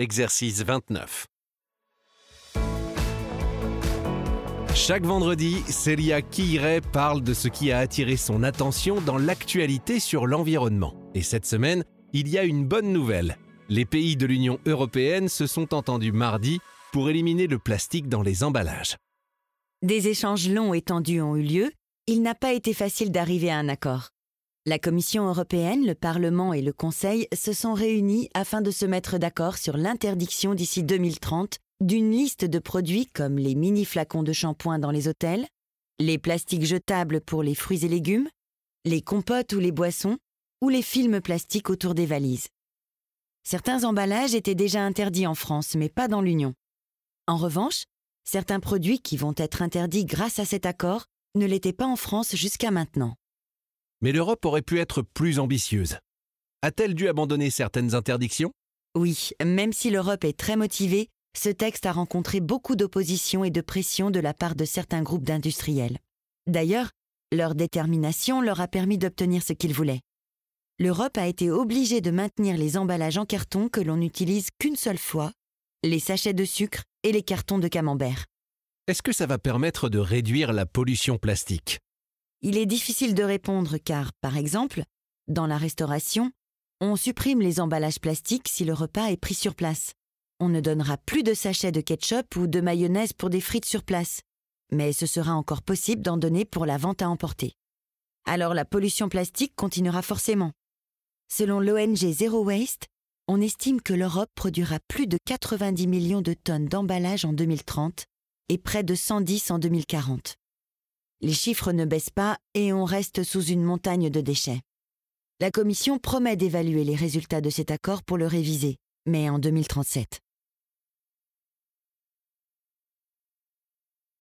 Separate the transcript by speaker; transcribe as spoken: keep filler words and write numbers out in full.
Speaker 1: Exercice vingt-neuf. Chaque vendredi, Célia Quilleret parle de ce qui a attiré son attention dans l'actualité sur l'environnement. Et cette semaine, il y a une bonne nouvelle. Les pays de l'Union européenne se sont entendus mardi pour éliminer le plastique dans les emballages.
Speaker 2: Des échanges longs et tendus ont eu lieu. Il n'a pas été facile d'arriver à un accord. La Commission européenne, le Parlement et le Conseil se sont réunis afin de se mettre d'accord sur l'interdiction d'ici deux mille trente d'une liste de produits comme les mini-flacons de shampoing dans les hôtels, les plastiques jetables pour les fruits et légumes, les compotes ou les boissons, ou les films plastiques autour des valises. Certains emballages étaient déjà interdits en France, mais pas dans l'Union. En revanche, certains produits qui vont être interdits grâce à cet accord ne l'étaient pas en France jusqu'à maintenant.
Speaker 1: Mais l'Europe aurait pu être plus ambitieuse. A-t-elle dû abandonner certaines interdictions ?
Speaker 2: Oui, même si l'Europe est très motivée, ce texte a rencontré beaucoup d'opposition et de pression de la part de certains groupes d'industriels. D'ailleurs, leur détermination leur a permis d'obtenir ce qu'ils voulaient. L'Europe a été obligée de maintenir les emballages en carton que l'on n'utilise qu'une seule fois, les sachets de sucre et les cartons de camembert.
Speaker 1: Est-ce que ça va permettre de réduire la pollution plastique ?
Speaker 2: Il est difficile de répondre car, par exemple, dans la restauration, on supprime les emballages plastiques si le repas est pris sur place. On ne donnera plus de sachets de ketchup ou de mayonnaise pour des frites sur place, mais ce sera encore possible d'en donner pour la vente à emporter. Alors la pollution plastique continuera forcément. Selon l'O N G Zero Waste, on estime que l'Europe produira plus de quatre-vingt-dix millions de tonnes d'emballages en deux mille trente et près de cent dix en deux mille quarante. Les chiffres ne baissent pas et on reste sous une montagne de déchets. La Commission promet d'évaluer les résultats de cet accord pour le réviser, mais en deux mille trente-sept.